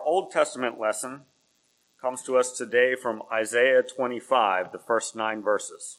Old Testament lesson comes to us today from Isaiah 25, the first 9 verses.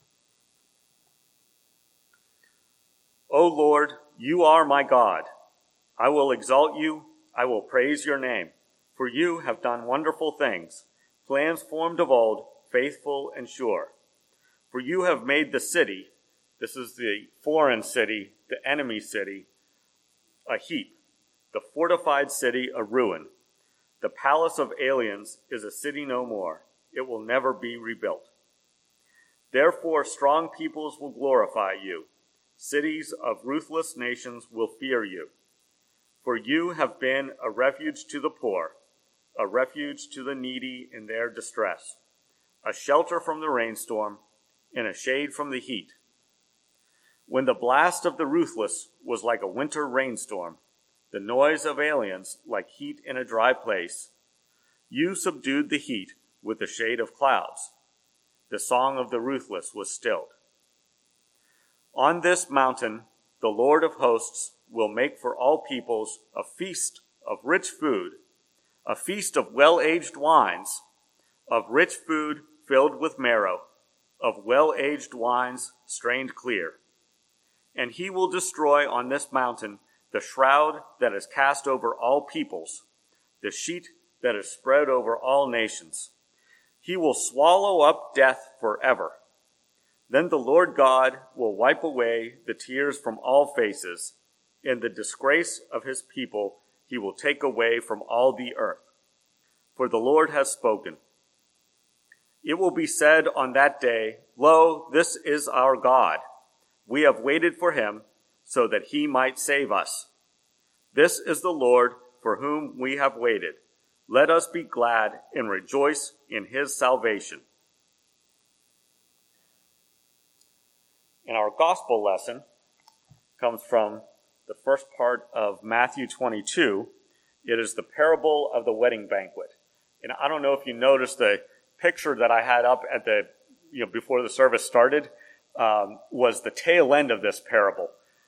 O Lord, you are my God. I will exalt you, I will praise your name, for you have done wonderful things, plans formed of old, faithful and sure. For you have made the city, this is the foreign city, the enemy city, a heap, the fortified city a ruin. The palace of aliens is a city no more. It will never be rebuilt. Therefore, strong peoples will glorify you. Cities of ruthless nations will fear you. For you have been a refuge to the poor, a refuge to the needy in their distress, a shelter from the rainstorm, and a shade from the heat. When the blast of the ruthless was like a winter rainstorm, the noise of aliens like heat in a dry place, you subdued the heat with the shade of clouds. The song of the ruthless was stilled. On this mountain, the Lord of hosts will make for all peoples a feast of rich food, a feast of well-aged wines, of rich food filled with marrow, of well-aged wines strained clear. And he will destroy on this mountain the shroud that is cast over all peoples, the sheet that is spread over all nations. He will swallow up death forever. Then the Lord God will wipe away the tears from all faces, and the disgrace of his people he will take away from all the earth. For the Lord has spoken. It will be said on that day, Lo, this is our God. We have waited for him so that he might save us. This is the Lord for whom we have waited. Let us be glad and rejoice in his salvation. And our gospel lesson comes from the first part of Matthew 22. It is the parable of the wedding banquet. And I don't know if you noticed the picture that I had up at the, before the service started, was the tail end of this parable.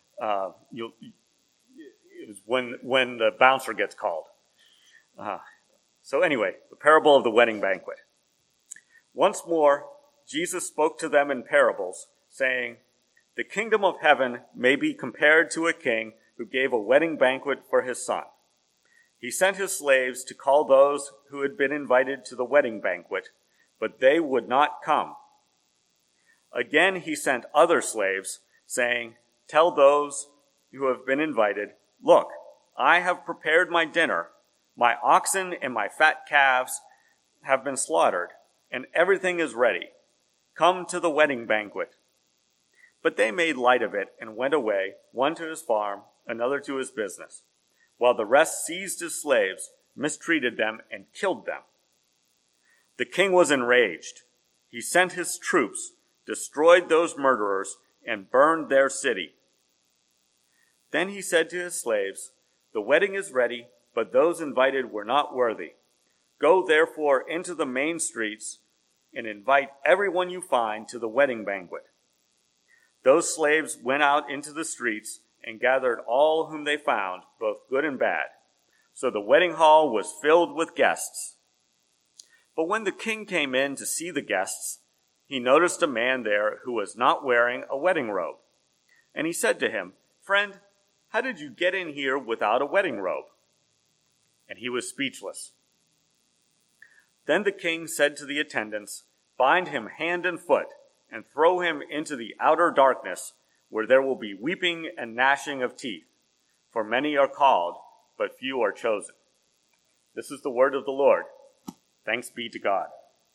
It was when the bouncer gets called. So anyway, the parable of the wedding banquet. Once more, Jesus spoke to them in parables, saying, The kingdom of heaven may be compared to a king who gave a wedding banquet for his son. He sent his slaves to call those who had been invited to the wedding banquet, but they would not come. Again, he sent other slaves, saying, Tell those who have been invited, Look, I have prepared my dinner. My oxen and my fat calves have been slaughtered, and everything is ready. Come to the wedding banquet. But they made light of it and went away, one to his farm, another to his business, while the rest seized his slaves, mistreated them, and killed them. The king was enraged. He sent his troops, destroyed those murderers, and burned their city. Then he said to his slaves, The wedding is ready, but those invited were not worthy. Go therefore into the main streets and invite everyone you find to the wedding banquet. Those slaves went out into the streets and gathered all whom they found, both good and bad. So the wedding hall was filled with guests. But when the king came in to see the guests, he noticed a man there who was not wearing a wedding robe. And he said to him, Friend, how did you get in here without a wedding robe? And he was speechless. Then the king said to the attendants, Bind him hand and foot, and throw him into the outer darkness, where there will be weeping and gnashing of teeth. For many are called, but few are chosen. This is the word of the Lord. Thanks be to God.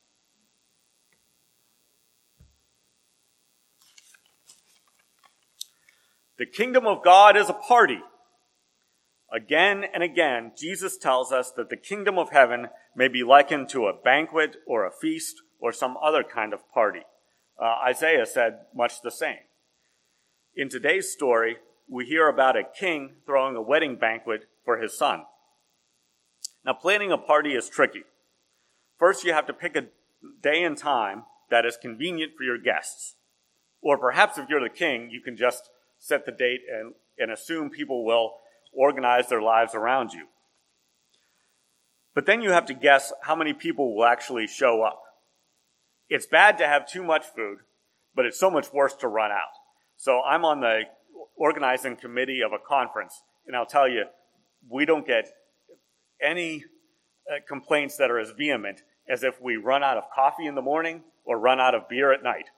The kingdom of God is a party. Again and again, Jesus tells us that the kingdom of heaven may be likened to a banquet or a feast or some other kind of party. Isaiah said much the same. In today's story, we hear about a king throwing a wedding banquet for his son. Now, planning a party is tricky. First, you have to pick a day and time that is convenient for your guests. Or perhaps if you're the king, you can just set the date and assume people will organize their lives around you. But then you have to guess how many people will actually show up. It's bad to have too much food, but it's so much worse to run out. So I'm on the organizing committee of a conference, and I'll tell you, we don't get any complaints that are as vehement as if we run out of coffee in the morning or run out of beer at night.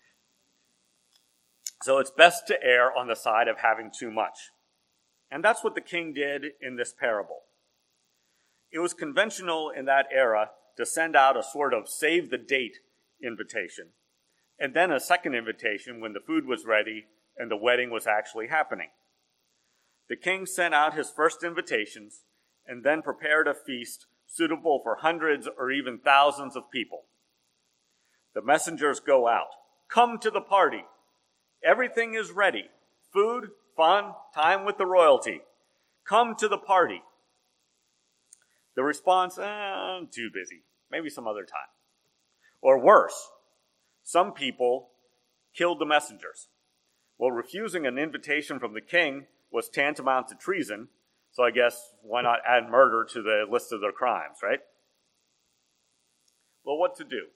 So it's best to err on the side of having too much. And that's what the king did in this parable. It was conventional in that era to send out a sort of save the date invitation, and then a second invitation when the food was ready and the wedding was actually happening. The king sent out his first invitations and then prepared a feast suitable for hundreds or even thousands of people. The messengers go out. Come to the party. Everything is ready. Food, fun, time with the royalty. Come to the party. The response, I'm too busy. Maybe some other time. Or worse, some people killed the messengers. Well, refusing an invitation from the king was tantamount to treason, so I guess why not add murder to the list of their crimes, right? Well, what to do?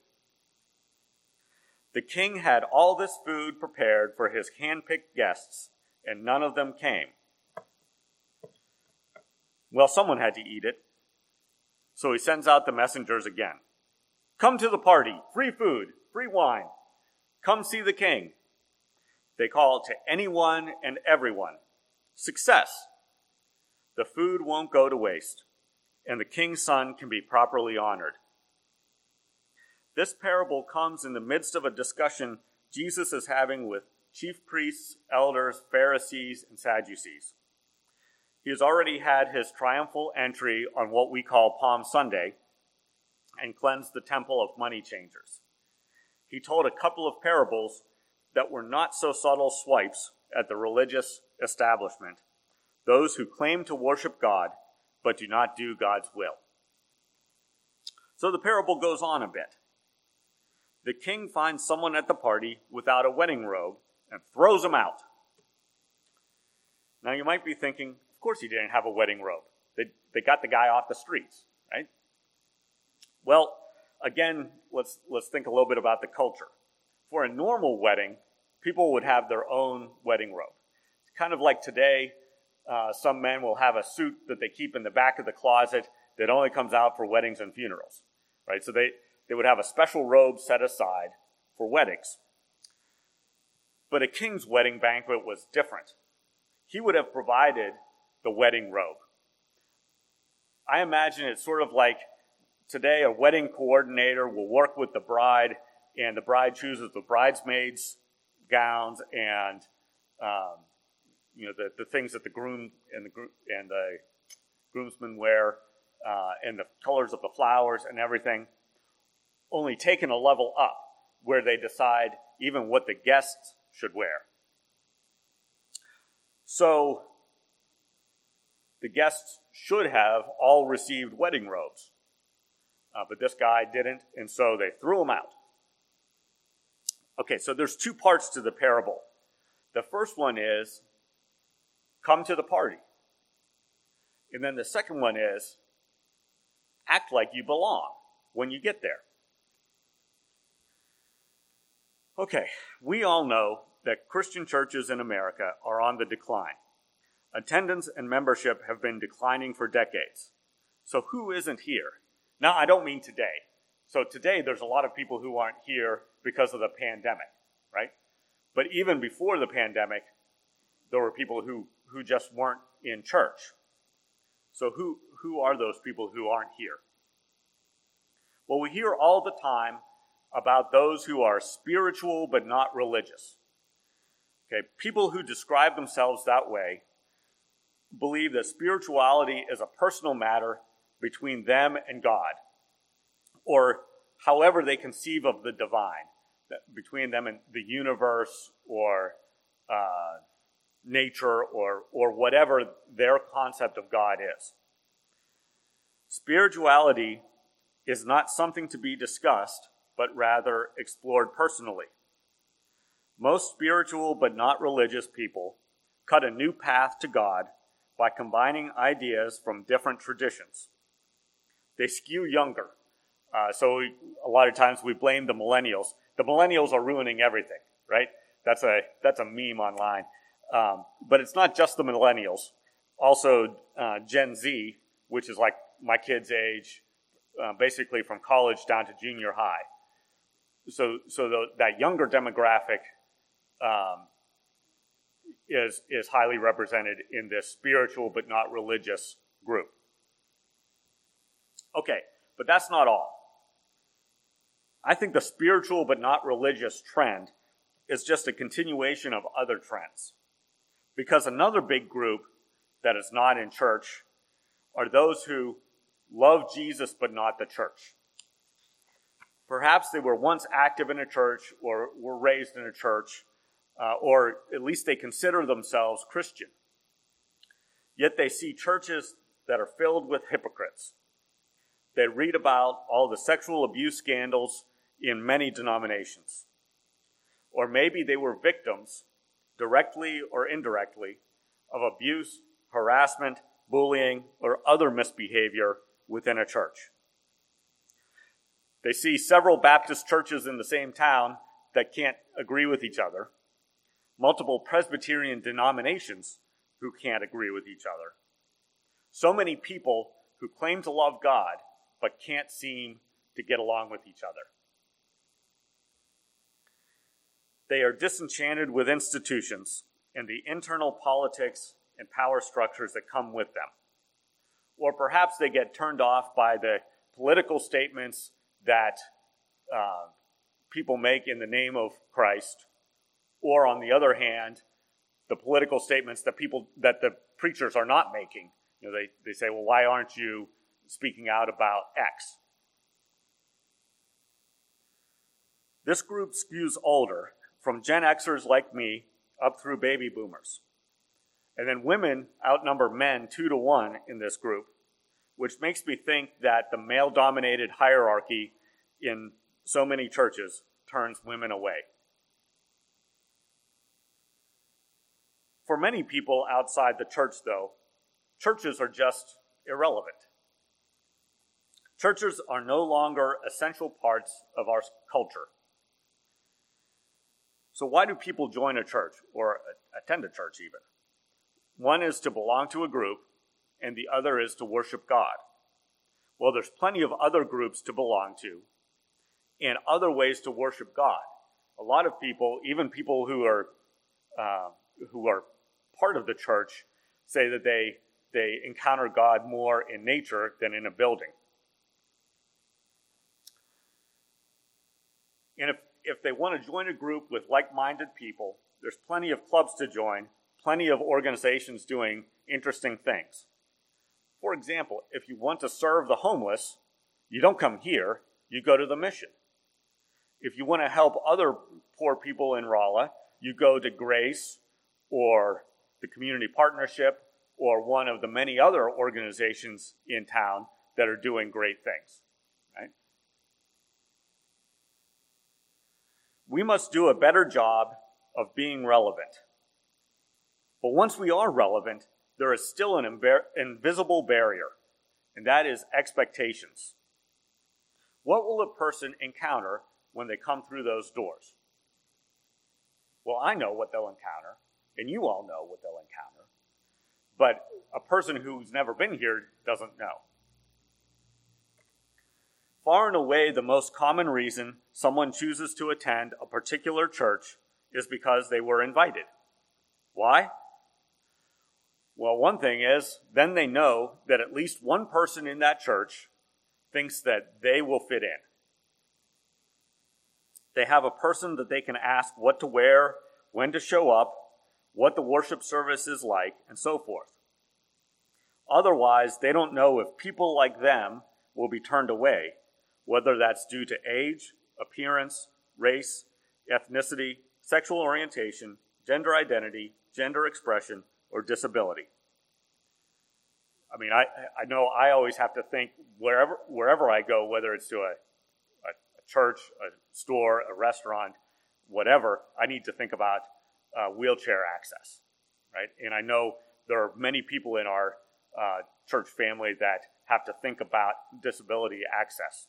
The king had all this food prepared for his hand-picked guests, and none of them came. Well, someone had to eat it, so he sends out the messengers again. Come to the party, free food, free wine. Come see the king. They call to anyone and everyone. Success. The food won't go to waste, and the king's son can be properly honored. This parable comes in the midst of a discussion Jesus is having with chief priests, elders, Pharisees, and Sadducees. He has already had his triumphal entry on what we call Palm Sunday and cleansed the temple of money changers. He told a couple of parables that were not so subtle swipes at the religious establishment, those who claim to worship God but do not do God's will. So the parable goes on a bit. The king finds someone at the party without a wedding robe and throws him out. Now you might be thinking, of course he didn't have a wedding robe. They got the guy off the streets, right? Well, again, let's think a little bit about the culture. For a normal wedding, people would have their own wedding robe. It's kind of like today, some men will have a suit that they keep in the back of the closet that only comes out for weddings and funerals, right? So they would have a special robe set aside for weddings. But a king's wedding banquet was different. He would have provided the wedding robe. I imagine it's sort of like today a wedding coordinator will work with the bride, and the bride chooses the bridesmaids' gowns and the things that the groom and the groomsmen wear, and the colors of the flowers and everything, only taken a level up where they decide even what the guests should wear. So the guests should have all received wedding robes, but this guy didn't, and so they threw him out. Okay, so there's two parts to the parable. The first one is, come to the party. And then the second one is, act like you belong when you get there. Okay, we all know that Christian churches in America are on the decline. Attendance and membership have been declining for decades. So who isn't here? Now, I don't mean today. So today, there's a lot of people who aren't here because of the pandemic, right? But even before the pandemic, there were people who just weren't in church. So who are those people who aren't here? Well, we hear all the time about those who are spiritual but not religious. Okay, people who describe themselves that way believe that spirituality is a personal matter between them and God, or however they conceive of the divine, between them and the universe or nature or whatever their concept of God is. Spirituality is not something to be discussed, but rather explored personally. Most spiritual but not religious people cut a new path to God by combining ideas from different traditions. they skew younger. So a lot of times we blame the millennials. The millennials are ruining everything, right? That's a meme online. But it's not just the millennials. Also, Gen Z, which is like my kid's age, basically from college down to junior high. So that younger demographic is highly represented in this spiritual but not religious group. Okay, but that's not all. I think the spiritual but not religious trend is just a continuation of other trends. Because another big group that is not in church are those who love Jesus but not the church. Perhaps they were once active in a church or were raised in a church, or at least they consider themselves Christian. Yet they see churches that are filled with hypocrites. They read about all the sexual abuse scandals in many denominations. Or maybe they were victims, directly or indirectly, of abuse, harassment, bullying, or other misbehavior within a church. They see several Baptist churches in the same town that can't agree with each other, multiple Presbyterian denominations who can't agree with each other, so many people who claim to love God but can't seem to get along with each other. They are disenchanted with institutions and the internal politics and power structures that come with them. Or perhaps they get turned off by the political statements that people make in the name of Christ. Or on the other hand, the political statements that the preachers are not making. You know, they say, well, why aren't you speaking out about X? This group skews older, from Gen Xers like me up through baby boomers. And then women outnumber men 2-to-1 in this group, which makes me think that the male-dominated hierarchy in so many churches turns women away. For many people outside the church, though, churches are just irrelevant. Churches are no longer essential parts of our culture. So why do people join a church or attend a church even? One is to belong to a group, and the other is to worship God. Well, there's plenty of other groups to belong to and other ways to worship God. A lot of people, even people who are part of the church, say that they encounter God more in nature than in a building. And if they want to join a group with like-minded people, there's plenty of clubs to join, plenty of organizations doing interesting things. For example, if you want to serve the homeless, you don't come here, you go to the Mission. If you want to help other poor people in Rolla, you go to Grace or the Community Partnership or one of the many other organizations in town that are doing great things. Right? We must do a better job of being relevant. But once we are relevant, there is still an invisible barrier, and that is expectations. What will a person encounter when they come through those doors? Well, I know what they'll encounter, and you all know what they'll encounter, but a person who's never been here doesn't know. Far and away, the most common reason someone chooses to attend a particular church is because they were invited. Why? Well, one thing is, then they know that at least one person in that church thinks that they will fit in. They have a person that they can ask what to wear, when to show up, what the worship service is like, and so forth. Otherwise, they don't know if people like them will be turned away, whether that's due to age, appearance, race, ethnicity, sexual orientation, gender identity, gender expression, or disability. I mean, I know I always have to think wherever I go, whether it's to a church, a store, a restaurant, whatever, I need to think about wheelchair access, right? And I know there are many people in our church family that have to think about disability access.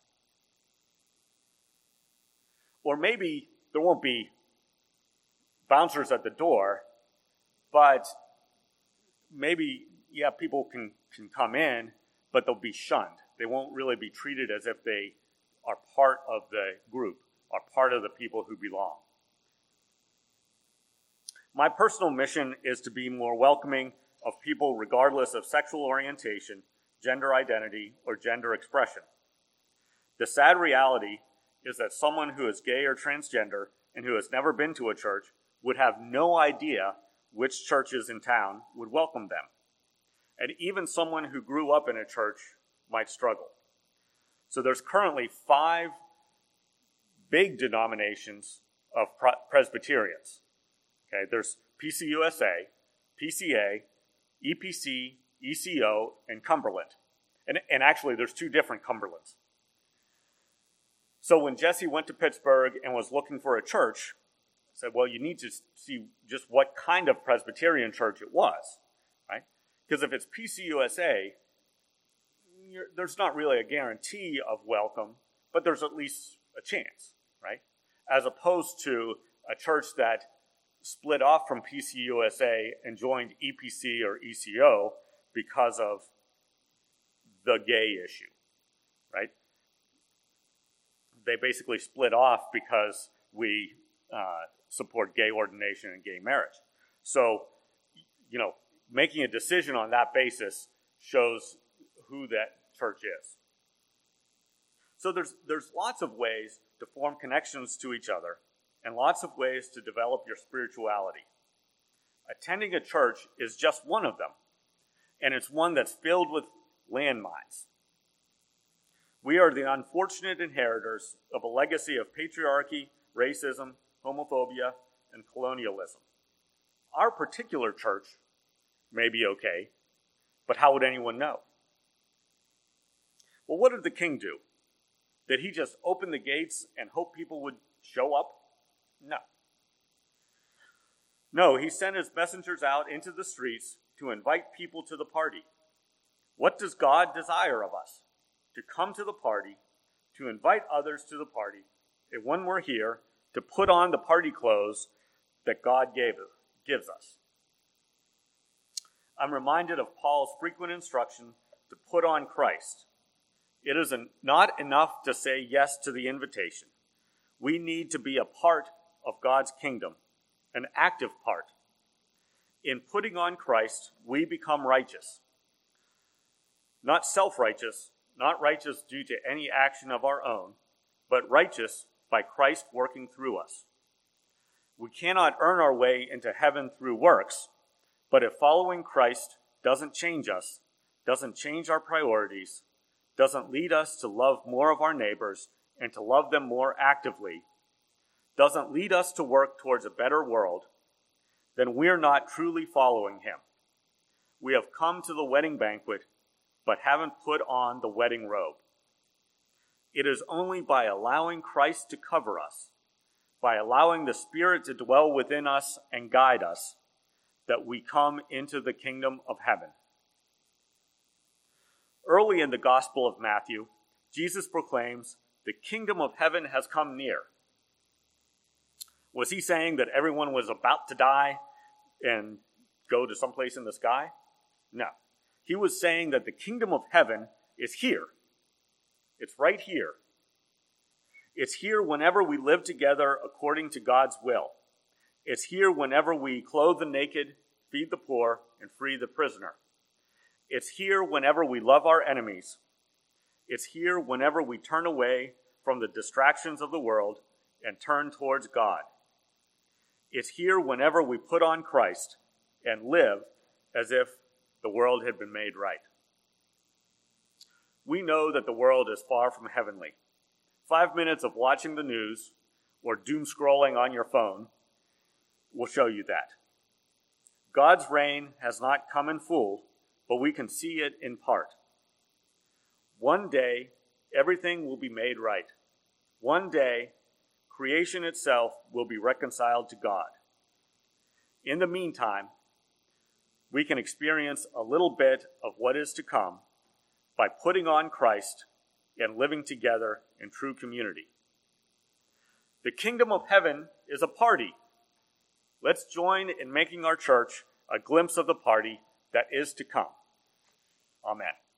Or maybe there won't be bouncers at the door, but maybe, people can come in, but they'll be shunned. They won't really be treated as if they are part of the group, are part of the people who belong. My personal mission is to be more welcoming of people regardless of sexual orientation, gender identity, or gender expression. The sad reality is that someone who is gay or transgender and who has never been to a church would have no idea which churches in town would welcome them. And even someone who grew up in a church might struggle. So there's currently 5 big denominations of Presbyterians. Okay, there's PCUSA, PCA, EPC, ECO, and Cumberland. And actually, there's 2 different Cumberlands. So when Jesse went to Pittsburgh and was looking for a church, I said, well, you need to see just what kind of Presbyterian church it was, right? Because if it's PCUSA, there's not really a guarantee of welcome, but there's at least a chance, right? As opposed to a church that split off from PCUSA and joined EPC or ECO because of the gay issue, right? They basically split off because we support gay ordination and gay marriage. So, making a decision on that basis shows who that church is. So there's lots of ways to form connections to each other and lots of ways to develop your spirituality. Attending a church is just one of them, and it's one that's filled with landmines. We are the unfortunate inheritors of a legacy of patriarchy, racism, homophobia, and colonialism. Our particular church may be okay, but how would anyone know? Well, what did the king do? Did he just open the gates and hope people would show up? No, he sent his messengers out into the streets to invite people to the party. What does God desire of us? To come to the party, to invite others to the party, and when we're here, to put on the party clothes that God gives us. I'm reminded of Paul's frequent instruction to put on Christ. It is not enough to say yes to the invitation. We need to be a part of God's kingdom, an active part. In putting on Christ, we become righteous. Not self-righteous, not righteous due to any action of our own, but righteous by Christ working through us. We cannot earn our way into heaven through works, but if following Christ doesn't change us, doesn't change our priorities, doesn't lead us to love more of our neighbors and to love them more actively, doesn't lead us to work towards a better world, then we're not truly following him. We have come to the wedding banquet, but haven't put on the wedding robe. It is only by allowing Christ to cover us, by allowing the Spirit to dwell within us and guide us, that we come into the kingdom of heaven. Early in the Gospel of Matthew, Jesus proclaims, "The kingdom of heaven has come near." Was he saying that everyone was about to die and go to someplace in the sky? No. He was saying that the kingdom of heaven is here. It's right here. It's here whenever we live together according to God's will. It's here whenever we clothe the naked, feed the poor, and free the prisoner. It's here whenever we love our enemies. It's here whenever we turn away from the distractions of the world and turn towards God. It's here whenever we put on Christ and live as if the world had been made right. We know that the world is far from heavenly. 5 minutes of watching the news or doom scrolling on your phone will show you that. God's reign has not come in full, but we can see it in part. One day, everything will be made right. One day, creation itself will be reconciled to God. In the meantime, we can experience a little bit of what is to come, by putting on Christ and living together in true community. The kingdom of heaven is a party. Let's join in making our church a glimpse of the party that is to come. Amen.